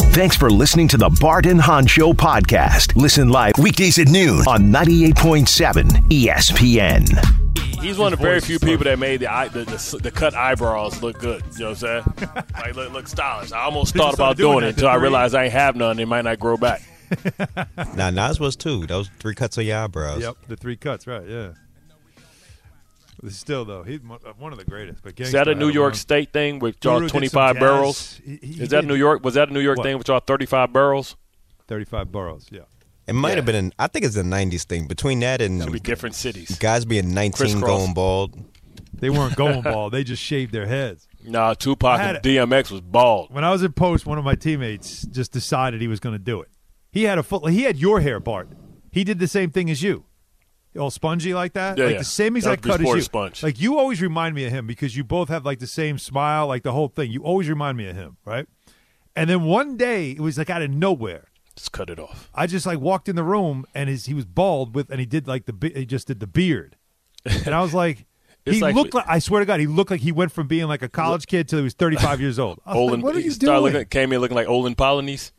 Thanks for listening to the Bart and Hahn Show podcast. Listen live weekdays at noon on 98.7 ESPN. He's one of the very few people that made the cut eyebrows look good. You know what I'm saying? Like look stylish. I almost thought about doing it until I realized I ain't have none. They might not grow back. Nah, Nas was too. Those 3 cuts of your eyebrows. Yep, the 3 cuts, right? Yeah. Still, though, he's one of the greatest. But is that a New York State thing with y'all 25 barrels? Is that New York? Was that a New York thing with y'all 35 barrels? 35 boroughs, yeah. It might have been. I think it's a '90s thing. Between that and should be different cities. Guys being 19 Crisscross. going bald. They weren't going bald. They just shaved their heads. Nah, Tupac and DMX was bald. When I was in post, one of my teammates just decided he was going to do it. He had your hair, Bart. He did the same thing as you. All spongy like that? Yeah, like the same exact cut as you. Sponge. Like you always remind me of him because you both have like the same smile, like the whole thing. You always remind me of him, right? And then one day, it was like out of nowhere. Just cut it off. I just like walked in the room and he was bald and he did like he just did the beard. And I was like, looked like, I swear to God, he looked like he went from being like a college kid till he was 35 years old. I was like, what are you doing? Came in looking like Olin Polynice.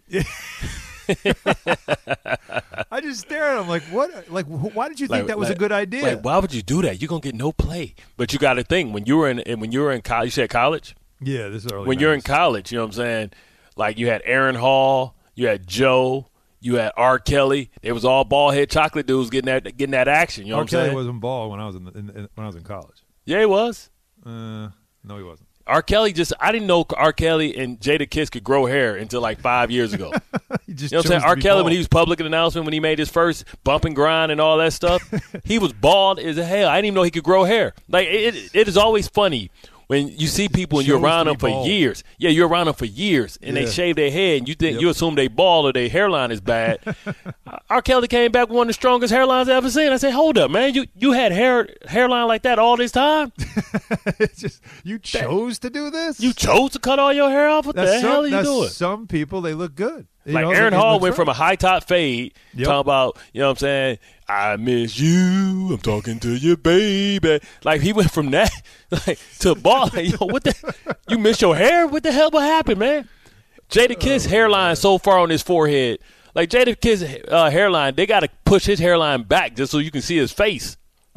I just stared at him like, what? Like, why did you think that was a good idea? Like, why would you do that? You're gonna get no play. But you got to think when you were in college. You said college. Yeah, this is early. When 90s. you're in college, you know what I'm saying. Like you had Aaron Hall, you had Joe, you had R. Kelly. They was all bald head chocolate dudes getting that action. You know what I'm saying? R. Kelly wasn't bald when I was when I was in college. Yeah, he was. No, he wasn't. R. Kelly I didn't know R. Kelly and Jada Kiss could grow hair until like 5 years ago. You know what I'm saying? R. Kelly, bald. when he was public announcement, when he made his first bump and grind and all that stuff, he was bald as hell. I didn't even know he could grow hair. Like it is always funny when you see people and you're around them for years. Yeah, you're around them for years, and they shave their head, and you think you assume they bald or their hairline is bad. R. Kelly came back with one of the strongest hairlines I've ever seen. I said, hold up, man. You had hairline like that all this time? It's just you chose to do this? You chose to cut all your hair off? What the hell are you doing? Some people, they look good. Like Aaron Hall went from a high top fade, talking about, you know what I'm saying, I miss you, I'm talking to you, baby. Like he went from that to bald. Like, yo, you miss your hair? What the hell would happen, man? Jada Kiss hairline so far on his forehead. Like Jada Kiss hairline, they got to push his hairline back just so you can see his face.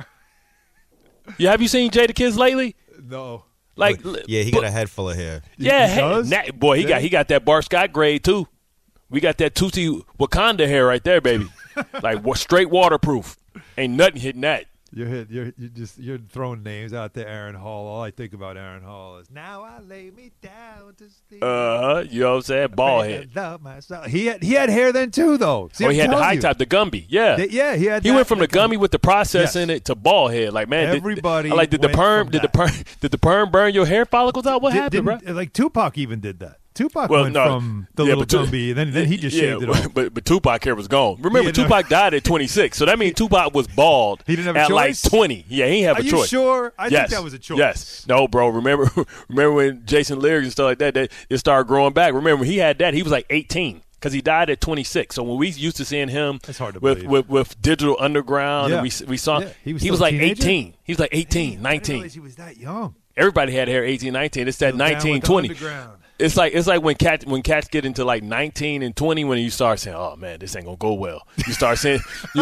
Have you seen Jada Kiss lately? No. Like, yeah, he got a head full of hair. Yeah, he got that Bart Scott grade too. We got that Tusi Wakanda hair right there, baby. Like straight waterproof. Ain't nothing hitting that. You're throwing names out there, Aaron Hall. All I think about Aaron Hall is now I lay me down to sleep. You know what I'm saying? Bald head. He had hair then too, though. See, he had the high top, the Gumby. Yeah, he went from the Gumby with the process in it to bald head. Like man, everybody. Did the perm burn your hair follicles out? What happened, bro? Like Tupac even did that. Tupac went from the little Gumby, and then he just shaved it off. But Tupac hair was gone. Remember, Tupac died at 26, so that means Tupac was bald. He didn't have a at choice? like 20. Yeah, he didn't have a choice. Are you sure? I think that was a choice. Yes. No, bro. Remember when Jason Lyrics and stuff like that, it started growing back. Remember, he had that. He was like 18 because he died at 26. So when we used to seeing him with Digital Underground, and we saw he was like 18. He was like 18, 19. I didn't realize he was that young. Everybody had hair 18, 19. It's that 19, 20. It's like when cats get into like 19 and 20 when you start saying, "Oh man, this ain't gonna go well." You start seeing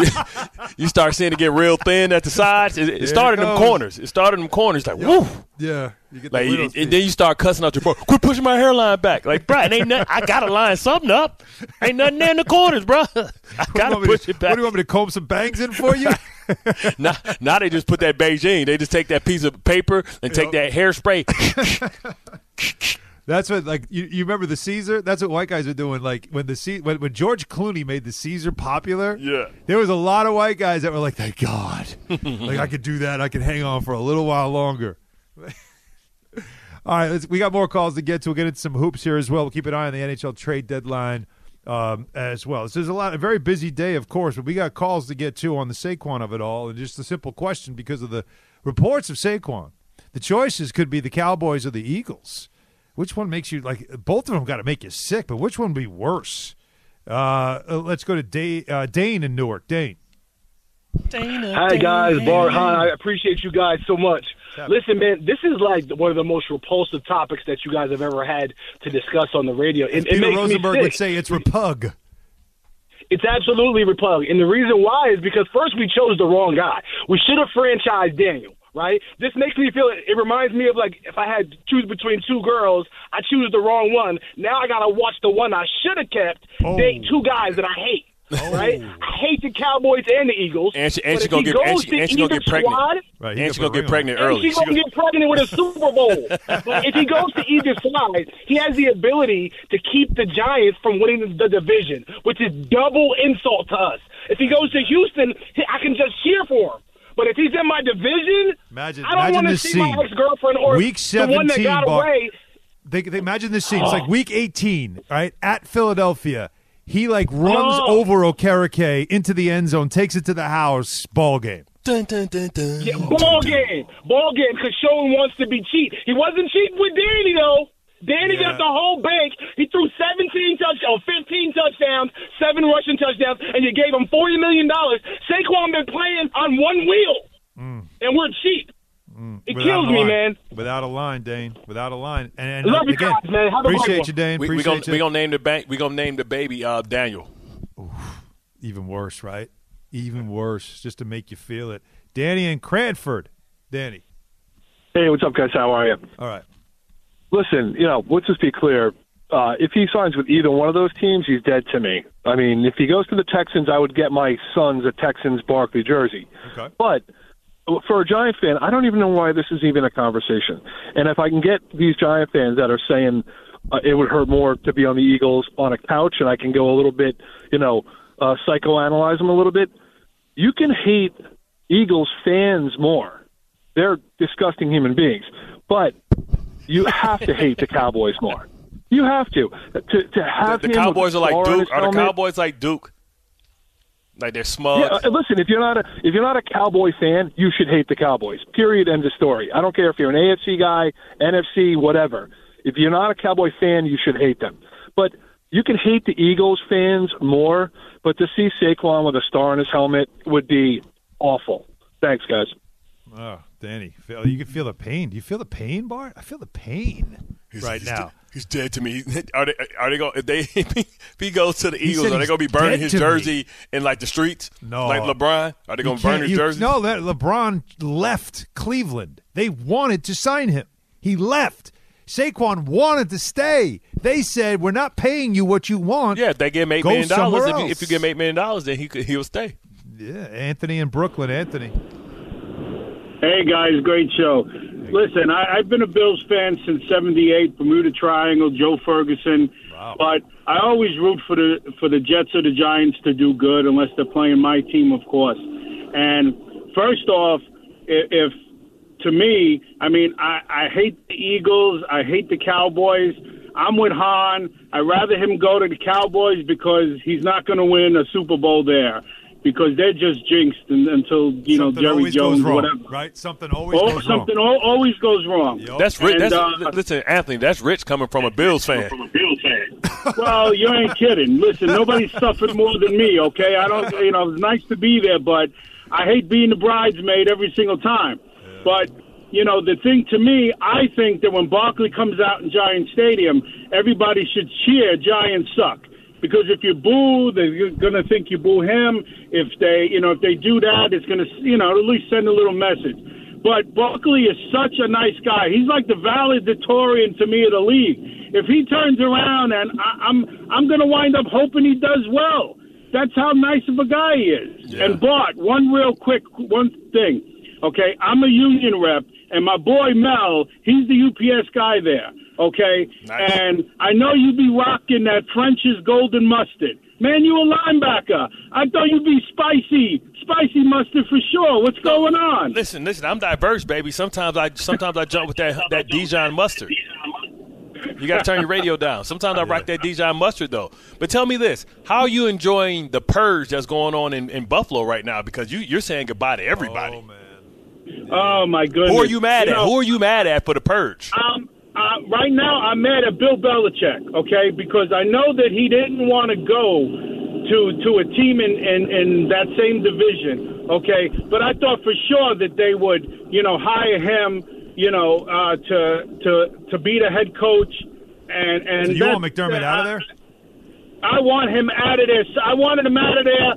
it get real thin at the sides. It started in them corners. It started in them corners like woo. Yeah. You get like and then you start cussing out your bro. Quit pushing my hairline back. Like, bro, it ain't nothing. I gotta line something up. Ain't nothing there in the corners, bro. I gotta push it back. What do you want me to comb some bangs in for you? Now they just put that Beijing. They just take that piece of paper and take that hairspray. That's what, like, you remember the Caesar? That's what white guys are doing. Like, when when George Clooney made the Caesar popular, there was a lot of white guys that were like, thank God. Like, I could do that. I could hang on for a little while longer. All right, we got more calls to get to. We'll get into some hoops here as well. We'll keep an eye on the NHL trade deadline as well. So there's a very busy day, of course, but we got calls to get to on the Saquon of it all. And just a simple question because of the reports of Saquon. The choices could be the Cowboys or the Eagles. Which one makes you, like, both of them got to make you sick, but which one would be worse? Let's go to Dane in Newark. Dane. Hi, guys. Bart, Hahn, I appreciate you guys so much. Listen, man, this is like one of the most repulsive topics that you guys have ever had to discuss on the radio. It Peter makes Rosenberg me sick. would say it's repug. It's absolutely repug. And the reason why is because first we chose the wrong guy. We should have franchised Daniel, right? This makes me feel – it reminds me of like if I had to choose between two girls, I choose the wrong one. Now I got to watch the one I should have kept, date two guys that I hate. Right? I hate the Cowboys and the Eagles. And she's going to get pregnant. Right, and she's going to get pregnant early. And she's going to get pregnant with a Super Bowl. But if he goes to either side, he has the ability to keep the Giants from winning the division, which is double insult to us. If he goes to Houston, I can just cheer for him. But if he's in my division, I don't want to see my ex-girlfriend or Week 17, the one that got away. They imagine this scene. It's like Week 18, right, at Philadelphia. He, runs over Okereke into the end zone, takes it to the house, ball game. Dun, dun, dun, dun. Yeah, ball game, because Schoen wants to be cheap. He wasn't cheap with Danny, though. Danny got the whole bank. He threw 15 touchdowns, 7 rushing touchdowns, and you gave him $40 million. Saquon been playing on one wheel, and we're cheap. It kills me, man. Without a line, Dane. Without a line. And love you again, guys, man. Have a appreciate you, Dane. We're gonna name the bank. We're gonna name the baby Daniel. Oof, even worse, right? Even worse, just to make you feel it. Danny in Cranford. Danny. Hey, what's up, guys? How are you? All right. Listen, let's just be clear. If he signs with either one of those teams, he's dead to me. I mean, if he goes to the Texans, I would get my sons a Texans Barkley jersey. Okay. But for a Giant fan, I don't even know why this is even a conversation. And if I can get these Giant fans that are saying it would hurt more to be on the Eagles on a couch, and I can go a little bit, psychoanalyze them a little bit, you can hate Eagles fans more. They're disgusting human beings. But you have to hate the Cowboys more. You have to have the Cowboys are like Duke. Are the Cowboys like Duke? Like they're smug. Yeah, listen, if you're not a Cowboy fan, you should hate the Cowboys. Period. End of story. I don't care if you're an AFC guy, NFC, whatever. If you're not a Cowboy fan, you should hate them. But you can hate the Eagles fans more, but to see Saquon with a star on his helmet would be awful. Thanks, guys. Oh, Danny, you can feel the pain. Do you feel the pain, Bart? I feel the pain now. He's dead to me. Are they going? If he goes to the Eagles, are they going to be burning his jersey in the streets? No, like LeBron. Are they going to burn his jersey? No, LeBron left Cleveland. They wanted to sign him. He left. Saquon wanted to stay. They said, "We're not paying you what you want." Yeah, if they give him $8 million, if you give him $8 million, then he'll stay. Yeah, Anthony in Brooklyn. Anthony. Hey, guys, great show. Listen, I've been a Bills fan since '78, Bermuda Triangle, Joe Ferguson. Wow. But I always root for the Jets or the Giants to do good, unless they're playing my team, of course. And first off, if to me, I hate the Eagles, I hate the Cowboys. I'm with Hahn. I'd rather him go to the Cowboys because he's not going to win a Super Bowl there. Because they're just jinxed until Jerry Jones or whatever. Right? Something always goes wrong. Something always goes wrong. Yep. That's rich. Listen, Anthony, that's rich coming from a Bills fan. Well, you ain't kidding. Listen, nobody suffered more than me. Okay, I don't. It's nice to be there, but I hate being the bridesmaid every single time. Yeah. But the thing to me, I think that when Barkley comes out in Giant Stadium, everybody should cheer Giants suck. Because if you boo, they're going to think you boo him. If they do that, it's going to, at least send a little message. But Barkley is such a nice guy. He's like the valedictorian to me of the league. If he turns around, and I'm going to wind up hoping he does well. That's how nice of a guy he is. Yeah. And Bart, one thing. Okay, I'm a union rep, and my boy Mel, he's the UPS guy there. Okay, nice. And I know you be rocking that French's golden mustard. Man, you a linebacker. I thought you'd be spicy mustard for sure. What's going on? Listen, I'm diverse, baby. Sometimes I jump with that Dijon mustard. You got to turn your radio down. Sometimes I rock that Dijon mustard, though. But tell me this. How are you enjoying the purge that's going on in Buffalo right now? Because you're saying goodbye to everybody. Oh, man. Oh, my goodness. Who are you mad at? Who are you mad at for the purge? Right now, I'm mad at Bill Belichick, okay, because I know that he didn't want to go to a team in that same division, okay? But I thought for sure that they would, hire him, to be the head coach. And so you want McDermott out of there? I want him out of there. I wanted him out of there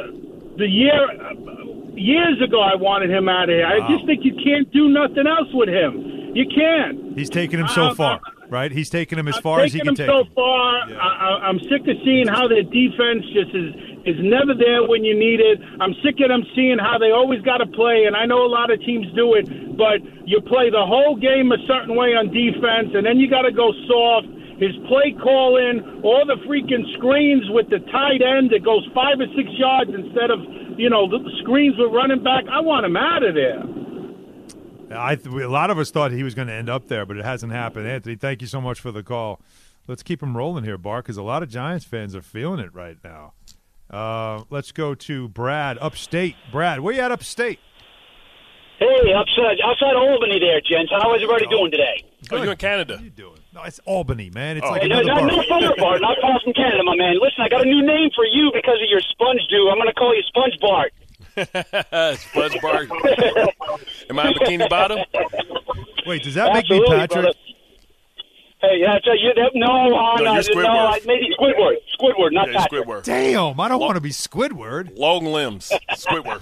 years ago. I wanted him out of here. Wow. I just think you can't do nothing else with him. You can't. He's taken him so far, right? He's taken him as far as he can take him. So far, yeah. I'm sick of seeing how their defense just is never there when you need it. I'm sick of them seeing how they always got to play, and I know a lot of teams do it, but you play the whole game a certain way on defense, and then you got to go soft. His play calling, all the freaking screens with the tight end that goes 5 or 6 yards instead of, the screens with running back. I want him out of there. A lot of us thought he was going to end up there, but it hasn't happened. Anthony, thank you so much for the call. Let's keep him rolling here, Bart, because a lot of Giants fans are feeling it right now. Let's go to Brad, upstate. Brad, where you at upstate? Hey, outside Albany there, gents. How is everybody doing today? Oh, you're in Canada. What are you doing? No, it's Albany, man. It's like not far, Bart. Not far from Canada, my man. Listen, I got a new name for you because of your sponge do. I'm going to call you Sponge Bart. Sponge Bart. Am I Bikini Bottom? Wait, does that make me Patrick? Brother. Hey, maybe Squidward, not Patrick. Squidward. Damn, I don't want to be Squidward. Long limbs, Squidward.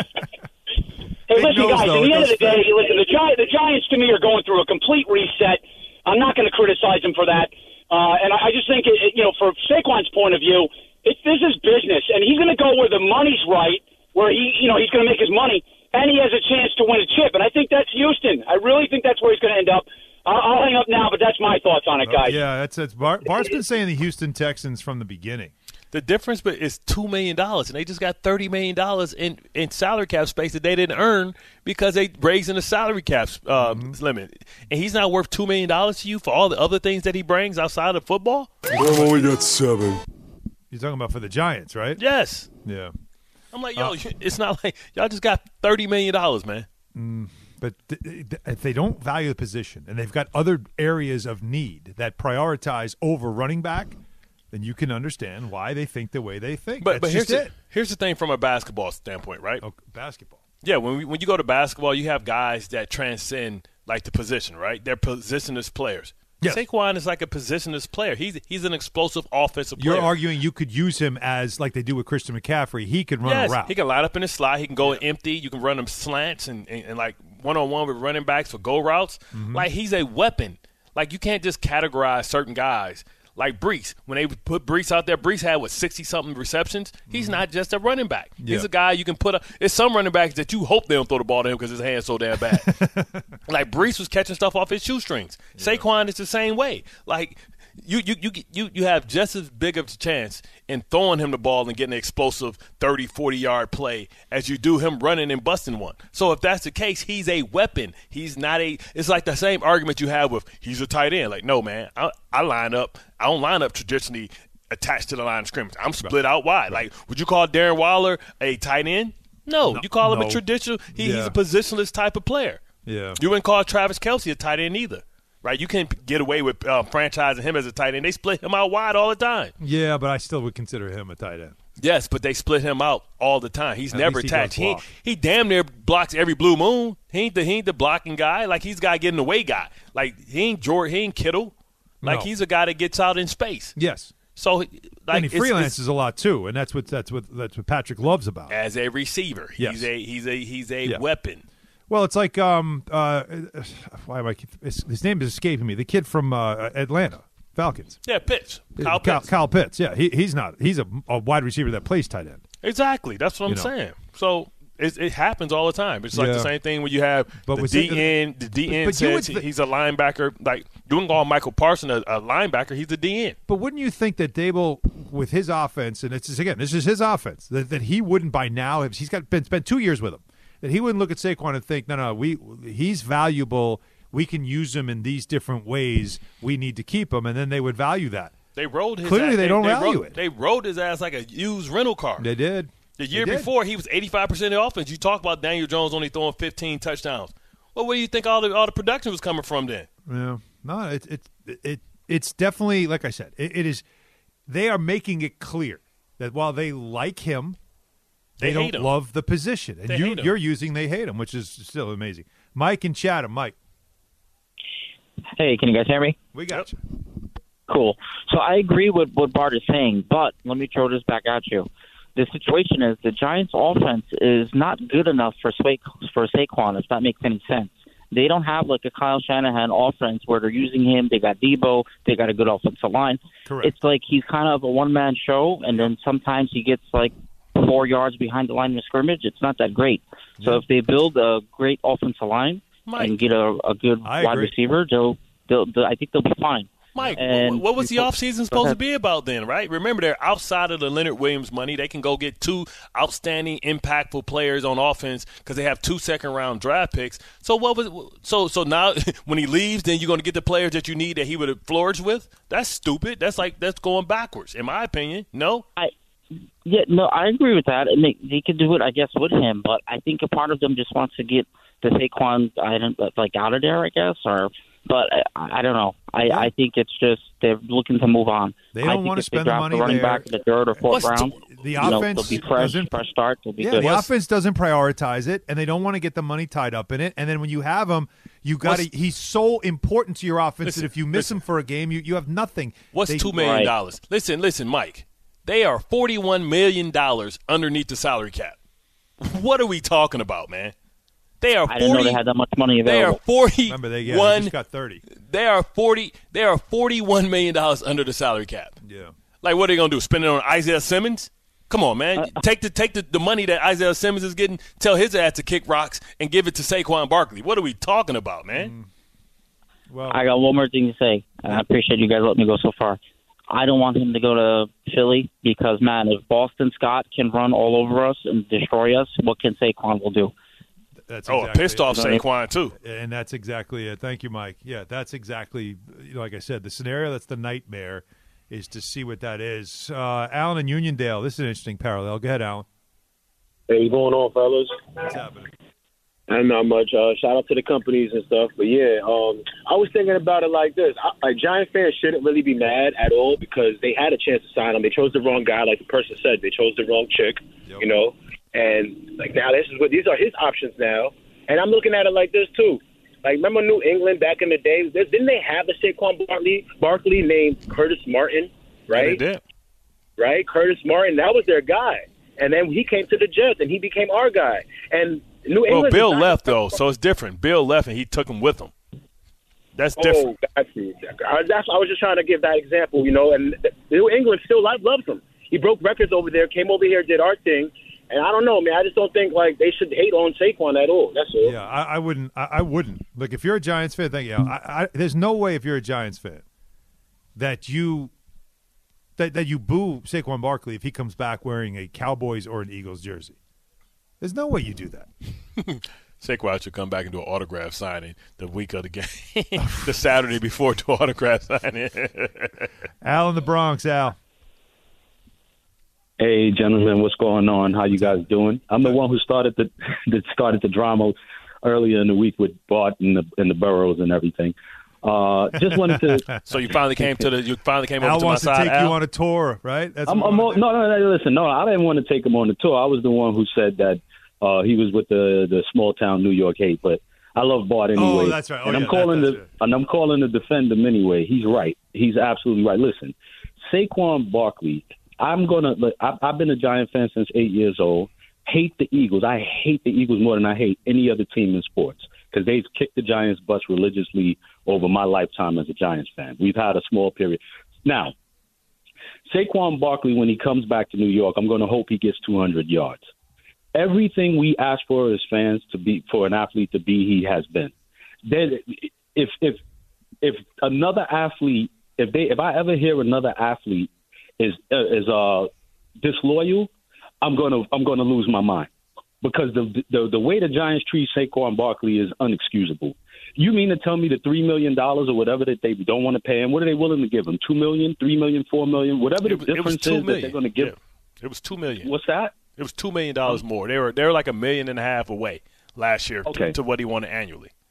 Hey, listen, guys, at the end of the day, the Giants, to me, are going through a complete reset. I'm not going to criticize them for that. And I just think, for Saquon's point of view, this is business. And he's going to go where the money's right, where he's going to make his money, and he has a chance to win a chip. And I think that's Houston. I really think that's where he's going to end up. I'll hang up now, but that's my thoughts on it, guys. Yeah, that's Bart's been saying the Houston Texans from the beginning. The difference is $2 million, and they just got $30 million in salary cap space that they didn't earn because they raised in the salary cap limit. And he's not worth $2 million to you for all the other things that he brings outside of football? I've only got 7. You're talking about for the Giants, right? Yes. Yeah. I'm like, it's not like y'all just got $30 million, man. But if they don't value the position and they've got other areas of need that prioritize over running back, then you can understand why they think the way they think. But here's the thing from a basketball standpoint, right? Oh, basketball. Yeah, when you go to basketball, you have guys that transcend like the position, right? They're positionless players. Yes. Saquon is like a positionless player. He's an explosive offensive player. You're arguing you could use him as like they do with Christian McCaffrey. He could run a route. He can line up in the slot. He can go empty. You can run him slants and like one-on-one with running backs for go routes. Mm-hmm. Like he's a weapon. Like you can't just categorize certain guys. Like Brees, when they put Brees out there, Brees had, 60-something receptions? He's not just a running back. Yeah. He's a guy you can put up. There's some running backs that you hope they don't throw the ball to him because his hand's so damn bad. Like Brees was catching stuff off his shoestrings. Yeah. Saquon is the same way. Like you have just as big of a chance in throwing him the ball and getting an explosive 30, 40-yard play as you do him running and busting one. So if that's the case, he's a weapon. He's not it's like the same argument you have with he's a tight end. Like, no, man, I line up. I don't line up traditionally attached to the line of scrimmage. I'm split out wide. Like, would you call Darren Waller a tight end? No. You call him a traditional he's a positionless type of player. Yeah. You wouldn't call Travis Kelce a tight end either. Right, you can't get away with franchising him as a tight end. They split him out wide all the time. Yeah, but I still would consider him a tight end. Yes, but they split him out all the time. He's never attached. He damn near blocks every blue moon. He ain't the blocking guy. Like he's the guy getting away guy. Like he ain't Jordan. He ain't Kittle. Like he's a guy that gets out in space. Yes. So like and he freelances a lot too, and that's what Patrick loves about as a receiver. He's a weapon. Well, it's like his name is escaping me. The kid from Atlanta Falcons. Yeah, Pitts. Kyle Pitts. Yeah, he's not. He's a wide receiver that plays tight end. Exactly. That's what I'm saying. So it happens all the time. It's like the same thing when you have the DN. The DN says he's a linebacker. Like you can call Michael Parsons a linebacker. He's a DN. But wouldn't you think that Dable, with his offense, and this is his offense, that he wouldn't by now have spent 2 years with him. That he wouldn't look at Saquon and think, no, he's valuable. We can use him in these different ways. We need to keep him, and then they would value that. They rode his Clearly, ass. they don't value it. They rode his ass like a used rental car. They did. The year before, he was 85% of the offense. You talk about Daniel Jones only throwing 15 touchdowns. Well, where do you think all the production was coming from then? Yeah, no, it's definitely, like I said, it is. They are making it clear that while they like him, they hate don't him. love the position. And They hate him. you're using they hate him, which is still amazing. Mike and Chatham. Mike. Hey, can you guys hear me? We got you. Cool. So I agree with what Bart is saying, but let me throw this back at you. The situation is the Giants' offense is not good enough for Saquon, if that makes any sense. They don't have like a Kyle Shanahan offense where they're using him. They got Debo. They got a good offensive line. Correct. It's like he's kind of a one-man show, and then sometimes he gets like 4 yards behind the line of scrimmage. It's not that great. So if they build a great offensive line and get a good wide receiver, I think they'll be fine. Mike, And what was the offseason supposed to be about then, right? Remember, they're outside of the Leonard Williams money. They can go get 2 outstanding, impactful players on offense because they have 2 second-round draft picks. So what was so now when he leaves, then you're going to get the players that you need that he would have flourished with? That's stupid. That's going backwards, in my opinion. No? I agree with that. And they could do it, I guess, with him. But I think a part of them just wants to get the Saquon out of there, I guess, But I don't know. I think it's just they're looking to move on. They don't want to spend the money running there. back in the 3rd or 4th round. The offense they'll be fresh start. They'll be good. The offense doesn't prioritize it, and they don't want to get the money tied up in it. And then when you have him, he's so important to your offense that if you miss him for a game, you have nothing. What's $2 million? Right. Listen, Mike. They are $41 million underneath the salary cap. What are we talking about, man? They are 40, I didn't know they had that much money available. They are 40. Remember, they just got 30. They are $41 million under the salary cap. Yeah. Like, what are they gonna do? Spend it on Isaiah Simmons? Come on, man. Take the money that Isaiah Simmons is getting, tell his ass to kick rocks, and give it to Saquon Barkley. What are we talking about, man? Well, I got one more thing to say, and I appreciate you guys letting me go so far. I don't want him to go to Philly because, man, if Boston Scott can run all over us and destroy us, what can Saquon will do? That's a pissed off Saquon, too. And that's exactly it. Thank you, Mike. Yeah, that's exactly, like I said, the scenario that's the nightmare is to see what that is. Alan and Uniondale, this is an interesting parallel. Go ahead, Alan. Hey, what's going on, fellas? What's happening? And not much. Shout out to the companies and stuff. But, yeah, I was thinking about it like this. Giant fans shouldn't really be mad at all because they had a chance to sign him. They chose the wrong guy, like the person said. They chose the wrong chick, you know. And, like, now these are his options now. And I'm looking at it like this, too. Like, remember New England back in the day? Didn't they have a Saquon Barkley named Curtis Martin, right? Yeah, they did. Right? Curtis Martin, that was their guy. And then he came to the Jets, and he became our guy. And New England. Well, Bill left, though, so it's different. Bill left, and he took him with him. That's different. I was just trying to give that example, you know. And New England still loves him. He broke records over there, came over here, did our thing. And I don't know, man. I just don't think like they should hate on Saquon at all. That's all. Yeah, I wouldn't. I wouldn't. Look, if you're a Giants fan, there's no way if you're a Giants fan that you boo Saquon Barkley if he comes back wearing a Cowboys or an Eagles jersey. There's no way you do that. Saquon should come back and do an autograph signing the week of the game, the Saturday before to autograph signing. Al in the Bronx, Al. Hey, gentlemen, what's going on? How you guys doing? I'm the one who started the drama earlier in the week with Bart and the Burrows and everything. Just wanted to. So you finally came over to my side. Al wants to take you on a tour, right? That's no. Listen, I didn't want to take him on the tour. I was the one who said that he was with the small town New York hate, but I love Bart anyway. Oh, that's right. And I'm calling to defend him anyway. He's right. He's absolutely right. Listen, Saquon Barkley. I've been a Giant fan since 8 years old. Hate the Eagles. I hate the Eagles more than I hate any other team in sports because they've kicked the Giants' butts religiously over my lifetime as a Giants fan. We've had a small period. Now, Saquon Barkley, when he comes back to New York, I'm going to hope he gets 200 yards. Everything we ask for as fans for an athlete to be, he has been. Then, if another athlete, if I ever hear another athlete is disloyal, I'm gonna lose my mind because the way the Giants treat Saquon Barkley is unexcusable. You mean to tell me the $3 million or whatever that they don't want to pay him? What are they willing to give him? $2 million, $3 million, $4 million, whatever the difference is that they're going to give. Yeah. It was $2 million. What's that? It was $2 million more. They were like $1.5 million away last year to what he wanted annually.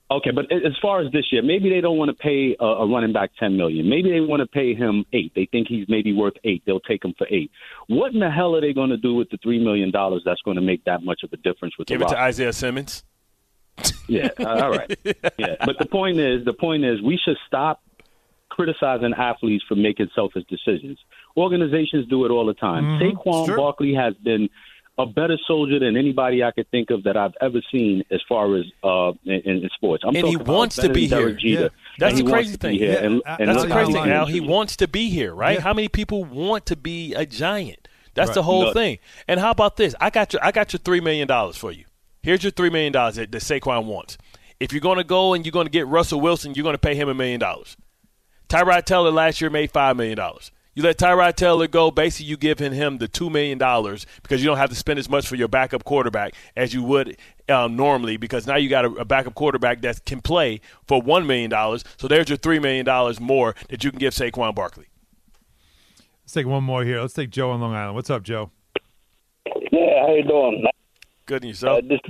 Okay, but as far as this year, maybe they don't want to pay a running back $10 million. Maybe they want to pay him $8 million. They think he's maybe worth $8 million. They'll take him for $8 million. What in the hell are they going to do with the $3 million that's going to make that much of a difference with Give the it roster? to Isaiah Simmons. Yeah, all right. Yeah, but the point is, we should stop criticizing athletes for making selfish decisions. Organizations do it all the time. Saquon Barkley has been a better soldier than anybody I could think of that I've ever seen as far as in sports. And he wants to be here. Yeah. That's the crazy thing. That's the crazy thing, Al. He is. wants to be here, right? How many people want to be a Giant? That's the whole thing. And how about this? I got your $3 million for you. Here's your $3 million that Saquon wants. If you're going to go and you're going to get Russell Wilson, you're going to pay him $1 million. Tyrod Taylor last year made $5 million. You let Tyrod Taylor go, basically you give him the $2 million because you don't have to spend as much for your backup quarterback as you would normally, because now you got a backup quarterback that can play for $1 million. So there's your $3 million more that you can give Saquon Barkley. Let's take one more here. Let's take Joe on Long Island. What's up, Joe? Yeah, how you doing? Good, and yourself? This is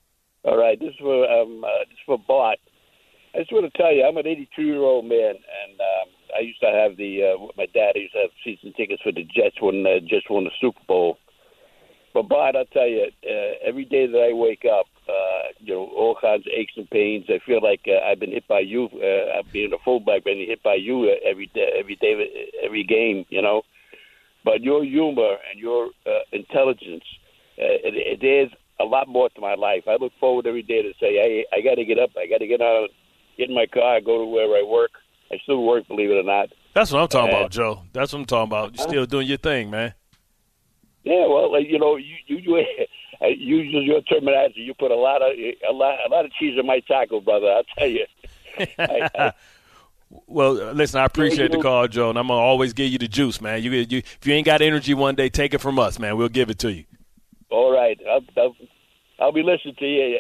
for Bart. I just want to tell you, I'm an 82-year-old man, and I used to have my dad used to have season tickets for the Jets when the Jets won the Super Bowl. But Bart, I'll tell you, every day that I wake up, all kinds of aches and pains. I feel like I've been hit by you. I've been a fullback, been hit by you every day, every game. But your humor and your intelligence, it is a lot more to my life. I look forward every day to say, hey, I got to get up. I got to get out, get in my car, go to where I work. I still work, believe it or not. That's what I'm talking about, Joe. That's what I'm talking about. You're still doing your thing, man. Yeah, well, you use your terminology. You put a lot of cheese on my taco, brother. I'll tell you. Well, listen, I appreciate the call, Joe, and I'm gonna always give you the juice, man. You if you ain't got energy one day, take it from us, man. We'll give it to you. All right, I'll be listening to you,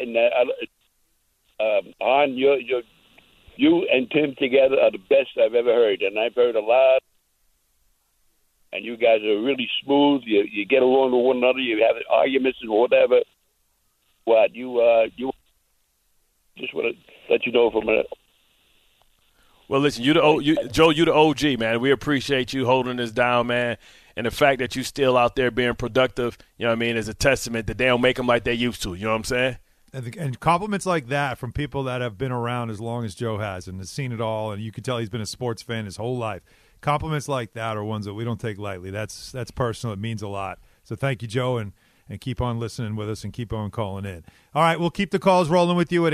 and on you and Tim together are the best I've ever heard, and I've heard a lot. And you guys are really smooth. You get along with one another. You have arguments and whatever. What you just want to let you know from a. Well, listen, Joe, you the OG, man. We appreciate you holding this down, man. And the fact that you still out there being productive, you know what I mean, is a testament that they don't make them like they used to. You know what I'm saying? And compliments like that from people that have been around as long as Joe has and has seen it all, and you can tell he's been a sports fan his whole life. Compliments like that are ones that we don't take lightly. That's personal. It means a lot. So thank you, Joe, and keep on listening with us and keep on calling in. All right, we'll keep the calls rolling with you at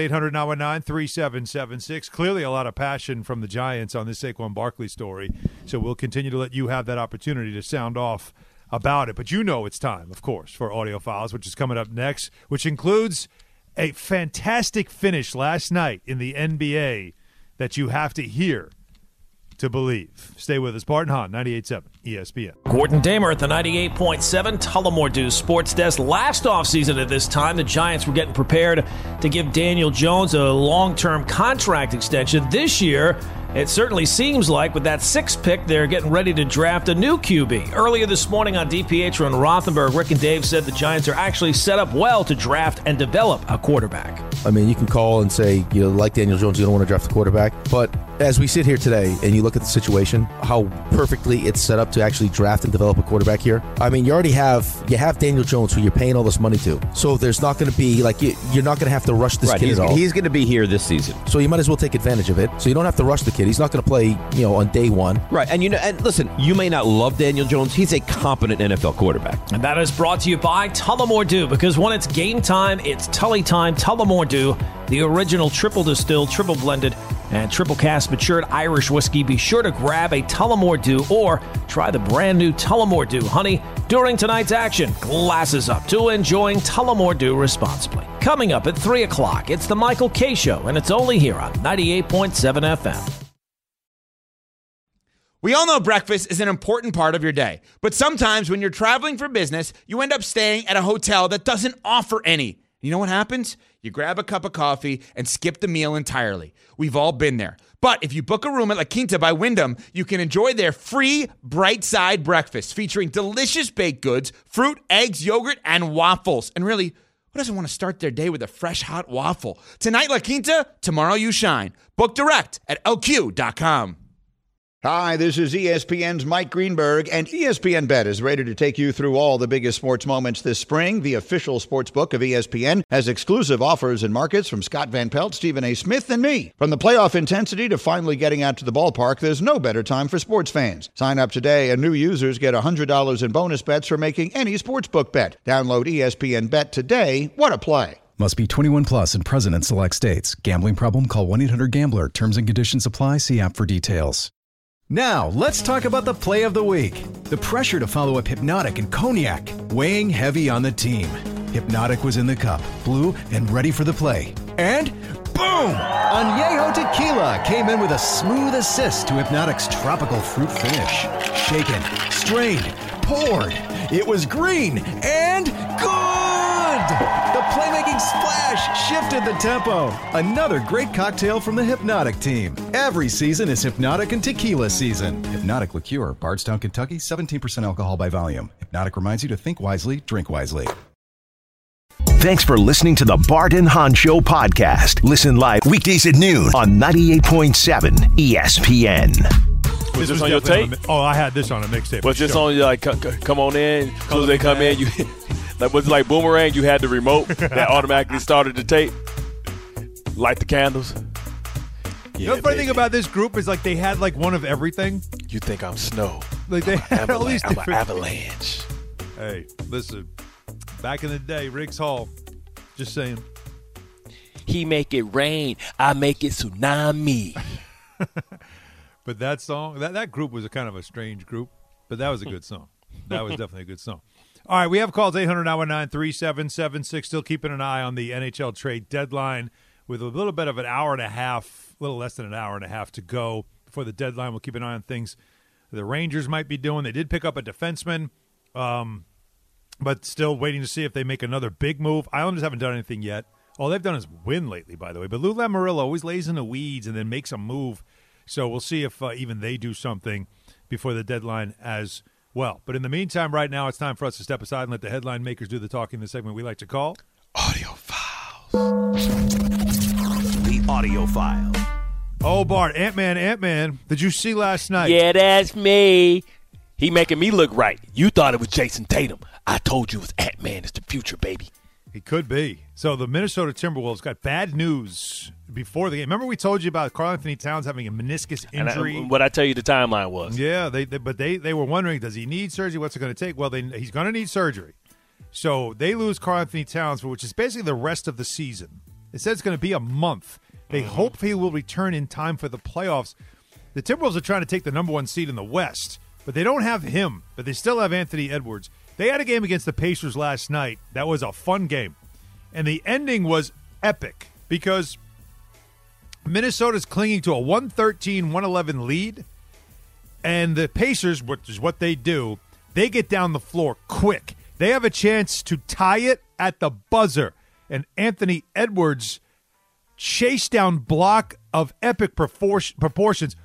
800-919-3776. Clearly a lot of passion from the Giants on this Saquon Barkley story, so we'll continue to let you have that opportunity to sound off about it. But you know it's time, of course, for Audio Files, which is coming up next, which includes a fantastic finish last night in the NBA that you have to hear to believe. Stay with us. Bart and Hahn, 98.7 ESPN. Gordon Damer at the 98.7 Tullamore Dew Sports Desk. Last offseason at this time, the Giants were getting prepared to give Daniel Jones a long-term contract extension. This year, it certainly seems like with that 6th pick, they're getting ready to draft a new QB. Earlier this morning on DiPietro and Rothenberg, Rick and Dave said the Giants are actually set up well to draft and develop a quarterback. I mean, you can call and say, like Daniel Jones, you don't want to draft a quarterback. But as we sit here today and you look at the situation, how perfectly it's set up to actually draft and develop a quarterback here. I mean, you have Daniel Jones, who you're paying all this money to. So there's not going to be, you're not going to have to rush this kid at all. He's going to be here this season. So you might as well take advantage of it. So you don't have to rush the kid. He's not going to play, on day one. Right. And and listen, you may not love Daniel Jones. He's a competent NFL quarterback. And that is brought to you by Tullamore Dew, because when it's game time, it's Tully time. Tullamore Dew, the original triple distilled, triple blended, and triple cast matured Irish whiskey. Be sure to grab a Tullamore Dew or try the brand new Tullamore Dew Honey during tonight's action. Glasses up to enjoying Tullamore Dew responsibly. Coming up at 3 o'clock, it's the Michael K. Show, and it's only here on 98.7 FM. We all know breakfast is an important part of your day, but sometimes when you're traveling for business, you end up staying at a hotel that doesn't offer any. You know what happens? You grab a cup of coffee and skip the meal entirely. We've all been there. But if you book a room at La Quinta by Wyndham, you can enjoy their free Bright Side breakfast featuring delicious baked goods, fruit, eggs, yogurt, and waffles. And really, Who doesn't want to start their day with a fresh, hot waffle? Tonight, La Quinta, tomorrow you shine. Book direct at LQ.com. Hi, this is ESPN's Mike Greenberg, and ESPN Bet is ready to take you through all the biggest sports moments this spring. The official sports book of ESPN has exclusive offers and markets from Scott Van Pelt, Stephen A. Smith, and me. From the playoff intensity to finally getting out to the ballpark, there's no better time for sports fans. Sign up today, and new users get $100 in bonus bets for making any sportsbook bet. Download ESPN Bet today. What a play. Must be 21 plus and present in select states. Gambling problem? Call 1-800-GAMBLER. Terms and conditions apply. See app for details. Now, let's talk about the play of the week. The pressure to follow up Hypnotic and Cognac, weighing heavy on the team. Hypnotic was in the cup, blue, and ready for the play. And boom! Añejo Tequila came in with a smooth assist to Hypnotic's tropical fruit finish. Shaken, strained, poured. It was green and good! The playmaking splash shifted the tempo. Another great cocktail from the Hypnotic team. Every season is Hypnotic and Tequila season. Hypnotic Liqueur, Bardstown, Kentucky, 17% alcohol by volume. Hypnotic reminds you to think wisely, drink wisely. Thanks for listening to the Bart and Hahn Show podcast. Listen live weekdays at noon on 98.7 ESPN. Was this on your tape? I had this on a mixtape. Was this on your, like, come on in? As soon as they come in, you like, was it like Boomerang? You had the remote that automatically started the tape? Light the candles? Yeah, the funny thing about this group is, like, they had, like, one of everything. You think I'm snow. Like, they had all these different... I'm an avalanche. Hey, listen. Back in the day, Riggs Hall. Just saying. He make it rain. I make it tsunami. But that song, that group was a kind of a strange group. But that was a good song. That was definitely a good song. All right, we have calls 800-919-3776. Still keeping an eye on the NHL trade deadline with a little bit of an hour and a half, a little less than an hour and a half to go before the deadline. We'll keep an eye on things the Rangers might be doing. They did pick up a defenseman, but still waiting to see if they make another big move. Islanders haven't done anything yet. All they've done is win lately, by the way. But Lou Lamoriello always lays in the weeds and then makes a move. So we'll see if even they do something before the deadline as well. But in the meantime, right now, it's time for us to step aside and let the headline makers do the talking in the segment we like to call Audio Files. The Audio File. Oh, Bart, Ant-Man. Did you see last night? Yeah, that's me. He making me look right. You thought it was Jason Tatum. I told you it was Ant-Man. It's the future, baby. He could be. So the Minnesota Timberwolves got bad news before the game. Remember we told you about Karl-Anthony Towns having a meniscus injury? And what I tell you the timeline was. Yeah, they were wondering, does he need surgery? What's it going to take? Well, he's going to need surgery. So they lose Karl-Anthony Towns, which is basically the rest of the season. It says it's going to be a month. They hope he will return in time for the playoffs. The Timberwolves are trying to take the number one seed in the West, but they don't have him. But they still have Anthony Edwards. They had a game against the Pacers last night. That was a fun game. And the ending was epic because Minnesota's clinging to a 113-111 lead. And the Pacers, which is what they do, they get down the floor quick. They have a chance to tie it at the buzzer. And Anthony Edwards' chase down block of epic proportions.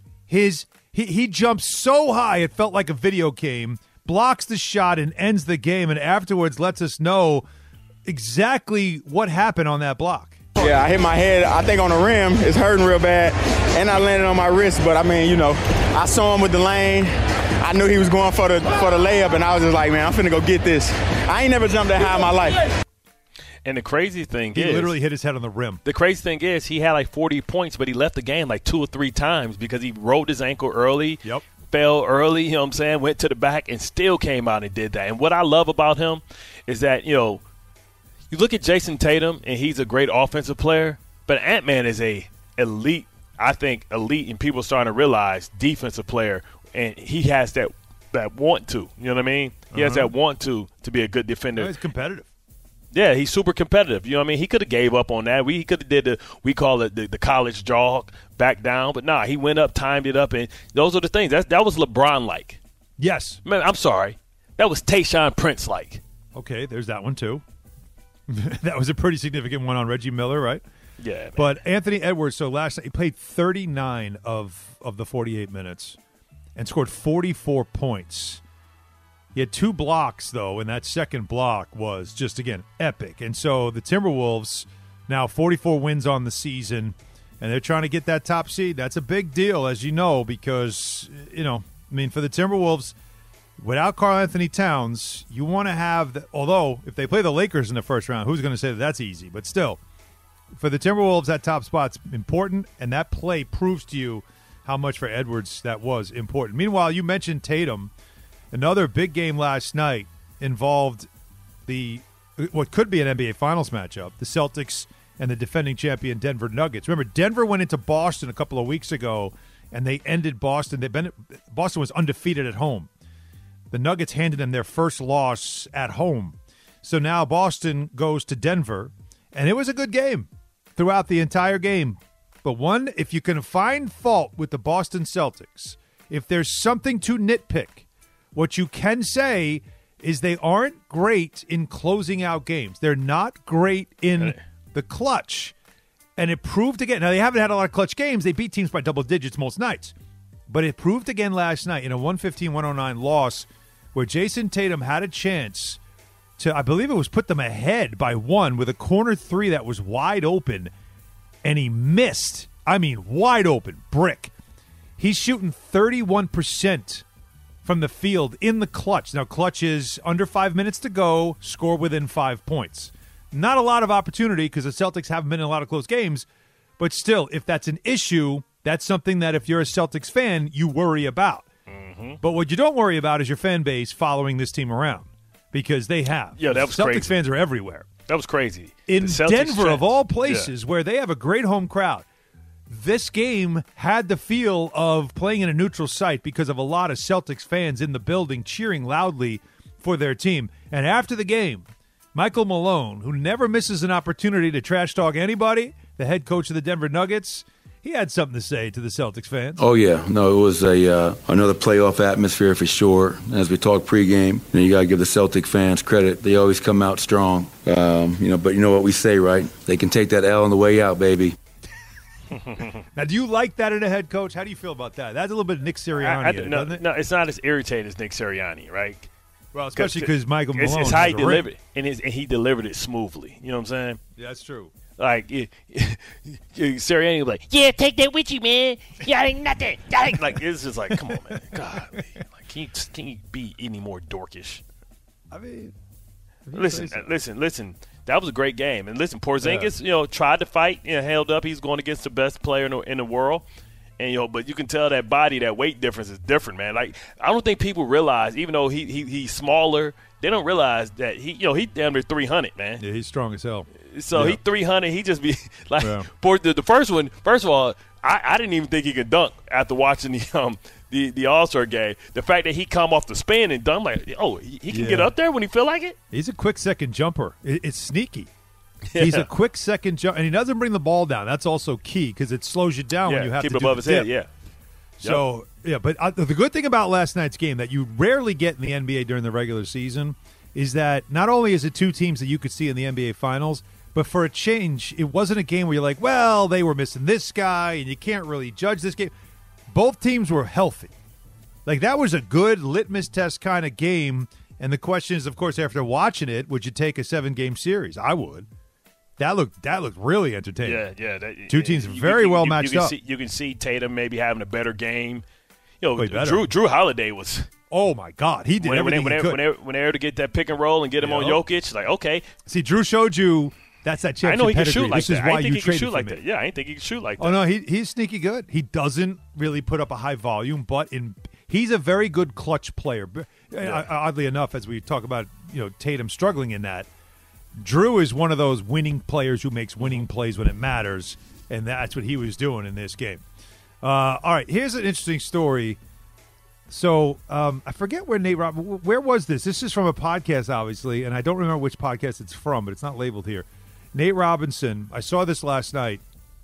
He jumps so high it felt like a video game, blocks the shot and ends the game, and afterwards lets us know exactly what happened on that block. Yeah, I hit my head, I think, on the rim. It's hurting real bad, and I landed on my wrist. But, I mean, you know, I saw him with the lane. I knew he was going for the layup, and I was just like, man, I'm finna go get this. I ain't never jumped that high in my life. And the crazy thing is, he literally hit his head on the rim. The crazy thing is, he had like 40 points, but he left the game like 2 or 3 times because he rolled his ankle early. Yep. Fell early, you know what I'm saying, went to the back and still came out and did that. And what I love about him is that, you know, you look at Jason Tatum and he's a great offensive player, but Ant-Man is a elite, and people are starting to realize defensive player, and he has that want to, you know what I mean? He has that want to be a good defender. Yeah, he's competitive. Yeah, he's super competitive. You know what I mean? He could have gave up on that. He could have did we call it the college jog, back down. But nah, he went up, timed it up, and those are the things. That was LeBron-like. Yes. Man, I'm sorry. That was Tayshaun Prince-like. Okay, there's that one too. That was a pretty significant one on Reggie Miller, right? Yeah. Man. But Anthony Edwards, so last night he played 39 of the 48 minutes and scored 44 points. He had 2 blocks, though, and that second block was just, again, epic. And so the Timberwolves now 44 wins on the season, and they're trying to get that top seed. That's a big deal, as you know, because, for the Timberwolves, without Karl-Anthony Towns, you want to have although if they play the Lakers in the first round, who's going to say that that's easy? But still, for the Timberwolves, that top spot's important, and that play proves to you how much for Edwards that was important. Meanwhile, you mentioned Tatum. Another big game last night involved what could be an NBA Finals matchup, the Celtics and the defending champion Denver Nuggets. Remember, Denver went into Boston a couple of weeks ago, and they ended Boston. Boston was undefeated at home. The Nuggets handed them their first loss at home. So now Boston goes to Denver, and it was a good game throughout the entire game. But if you can find fault with the Boston Celtics, if there's something to nitpick, what you can say is they aren't great in closing out games. They're not great in the clutch. And it proved again. Now, they haven't had a lot of clutch games. They beat teams by double digits most nights. But it proved again last night in a 115-109 loss where Jason Tatum had a chance to, I believe it was put them ahead by 1 with a corner 3 that was wide open. And he missed. I mean, wide open. Brick. He's shooting 31% from the field in the clutch. Now, clutch is under 5 minutes to go, score within 5 points. Not a lot of opportunity because the Celtics haven't been in a lot of close games, but still, if that's an issue, that's something that if you're a Celtics fan, you worry about. Mm-hmm. But what you don't worry about is your fan base following this team around because they have. Yeah, that was Celtics crazy. Fans are everywhere. That was crazy. In Denver, of all places, where they have a great home crowd, this game had the feel of playing in a neutral site because of a lot of Celtics fans in the building cheering loudly for their team. And after the game, Michael Malone, who never misses an opportunity to trash talk anybody, the head coach of the Denver Nuggets, he had something to say to the Celtics fans. Oh, yeah. No, it was another playoff atmosphere for sure. As we talked pregame, you got to give the Celtic fans credit. They always come out strong. But you know what we say, right? They can take that L on the way out, baby. Now, do you like that in a head coach? How do you feel about that? That's a little bit of Nick Sirianni, doesn't it? No, it's not as irritating as Nick Sirianni, right? Well, especially because Michael Malone. It's how he delivered it, and he delivered it smoothly. You know what I'm saying? Yeah, that's true. Like, Sirianni was like, "Yeah, take that with you, man. Yeah, ain't nothing." Like, it's just like, come on, man. God, man. Like, can you be any more dorkish? I mean, listen. That was a great game. And listen, Porzingis, tried to fight, held up. He's going against the best player in the world. And but you can tell that weight difference is different, man. Like, I don't think people realize, even though he's smaller, they don't realize that he damn near 300, man. Yeah, he's strong as hell. So he 300. He just be like the first one. First of all, I didn't even think he could dunk after watching the All-Star game. The fact that he come off the spin and dunk, like, he can get up there when he feel like it. He's a quick second jumper. It's sneaky. Yeah. He's a quick second jump, and he doesn't bring the ball down. That's also key because it slows you down when you have keep to it above his head. Yeah. So but the good thing about last night's game that you rarely get in the NBA during the regular season is that not only is it 2 teams that you could see in the NBA Finals, but for a change, it wasn't a game where you're like, well, they were missing this guy, and you can't really judge this game. Both teams were healthy. Like, that was a good litmus test kind of game. And the question is, of course, after watching it, would you take a 7-game series? I would. That looked really entertaining. Yeah. 2 teams very well matched up. You can see Tatum maybe having a better game. Drew Holiday was. Oh my God, he did everything he could. When they were to get that pick and roll and get him on Jokic, like, okay. See, Drew showed you that's that championship. I know he can pedigree. shoot like this that. Is why I think you he can shoot traded like for that. me. Yeah, I didn't think he can shoot like that. Oh no, he's sneaky good. He doesn't really put up a high volume, but he's a very good clutch player. Oddly enough, as we talk about, Tatum struggling in that, Drew is one of those winning players who makes winning plays when it matters, and that's what he was doing in this game. All right, here's an interesting story. So I forget where Nate Robinson – where was this? This is from a podcast, obviously, and I don't remember which podcast it's from, but it's not labeled here. Nate Robinson, I saw this last night,